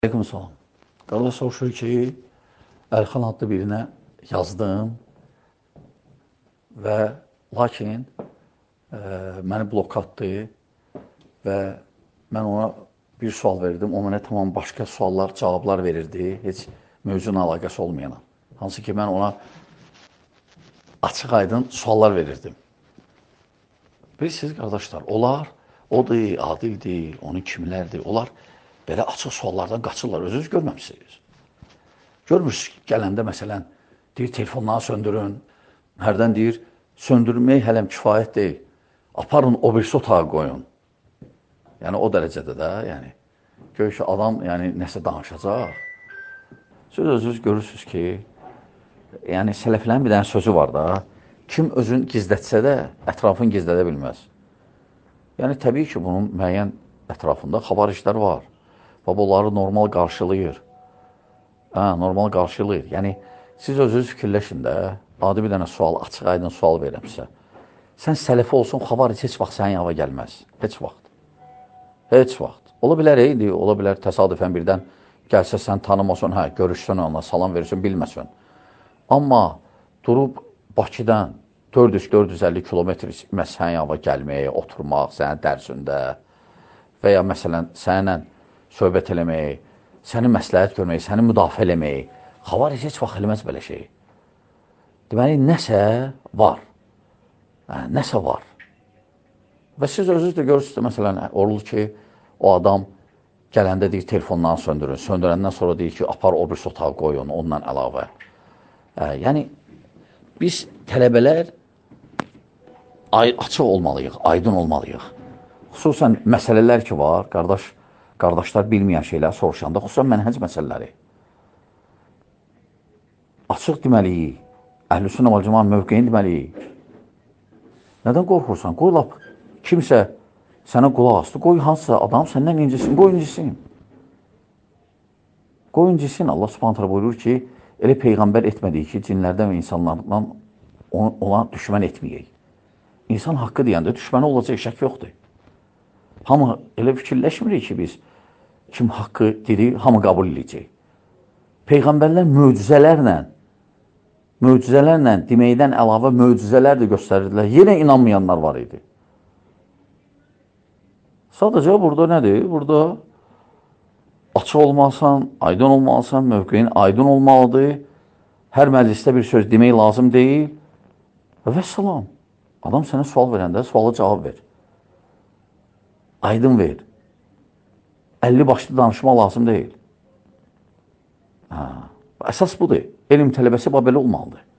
Aleyküm salam. Qardaş soruşur ki, Əlxan adlı birinə yazdım və lakin məni blokatdı və mən ona bir sual verdim. O mənə tamam başqa suallar, cavablar verirdi. Heç mövzuna əlaqəsi olmayana. Hansı ki, mən ona açıq aydın suallar verirdim. Bilirsiniz, qardaşlar, onlar odur, adildir, onun kimlərdir, onlar belə açıq suallardan qaçırlar. Özünüz görməmişsiniz. Görmürsünüz gələndə, məsələn, deyir, telefonları söndürün. Hərdən deyir, söndürmək hələm kifayət deyil. Aparın, o birisi otağa qoyun. Yəni, o dərəcədə də, yəni, gör ki, adam nəsə danışacaq. Siz özünüz görürsünüz ki, yəni, sələflərin bir dənə sözü var da, kim özün gizlətsə də, ətrafını gizlədə bilməz. Yəni, təbii ki, bunun müəyyən ətrafında xabarişlər var. Babaları normal qarşılayır. Normal qarşılayır. Yəni, siz özünüz fikirləşin də, adi bir dənə sual, açıq aydın sual verəmsə, sən sələfi olsun, xabariç heç vaxt sənin yava gəlməz. Heç vaxt. Heç vaxt. Ola bilər, ola bilər, təsadüfən birdən gəlsə, sən tanımasın, görüşsün onunla, salam verirsin, bilməsin. Amma durub Bakıdan 400-450 kilometr sənin yava gəlməyə, oturmaq, sənin dərsində və ya məsələn, səninlə söhbət eləmək, səni məsləhət görmək, səni müdafiə eləmək, xavaric heç vaxt eləməz belə şey. Deməli, nəsə var. Nəsə var. Və siz özünüz də görürsünüz, məsələn, olur ki, o adam gələndə deyir, telefondan söndürün, söndürəndən sonra deyir ki, apar o birisi otağı qoyun, ondan əlavə. Yəni, biz tələbələr açıq olmalıyıq, aydın olmalıyıq. Xüsusən məsələlər ki var, qardaşlar bilməyən şeylər soruşanda, xüsusən mənhəc məsələləri. Açıq deməliyik, Əhlüsünnə vəl Cəmaət mövqeyini deməliyik. Nədən qorxursan? Qoy lap kimsə sənə qulaq asdı, qoy hansısa adam səndən incisin, qoy incisin. Qoy incisin. Allah Subhanahu buyurur ki, elə Peyğəmbər etmədiyi ki, cinlərdən və insanlardan ona düşmən etməyək. İnsan haqqı deyəndə düşməni olacaq, şək yoxdur. Hamı elə fikirləşmirik ki, biz kim haqqı dedik, hamı qəbul edəcək. Peyğəmbərlər möcüzələrlə deməkdən əlavə möcüzələr də göstərirdilər. Yenə inanmayanlar var idi. Sadəcə burada nədir? Burada açıq olmalısan, aydın olmalısan, mövqeyin aydın olmalıdır. Hər məclisdə bir söz demək lazım deyil. Və salam. Adam sənə sual verəndə suala cavab ver. Aydın ver. 50 başlı danışma lazım deyil. Əsas budur. Elm tələbəsi belə olmalıdır.